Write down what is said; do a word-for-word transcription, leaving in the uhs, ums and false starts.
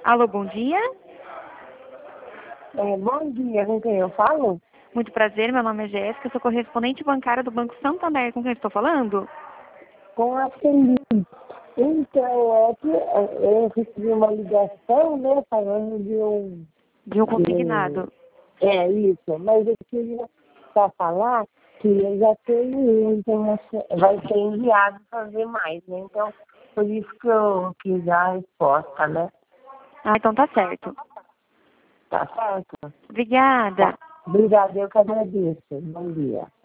Alô, bom dia. É, bom dia, com quem eu falo? Muito prazer, meu nome é Jéssica, sou correspondente bancária do Banco Santander. Com quem eu estou falando? Com a Felipe. Então, é que é, eu recebi uma ligação, né, falando de um... De um consignado. de- é, isso. Mas eu queria só falar que eu já tenho, então vai ser enviado fazer mais, né? Então, por isso que eu quis dar a resposta, né? Ah, então tá certo. Tá certo? Obrigada. Tá. Obrigada, eu que agradeço. Bom dia.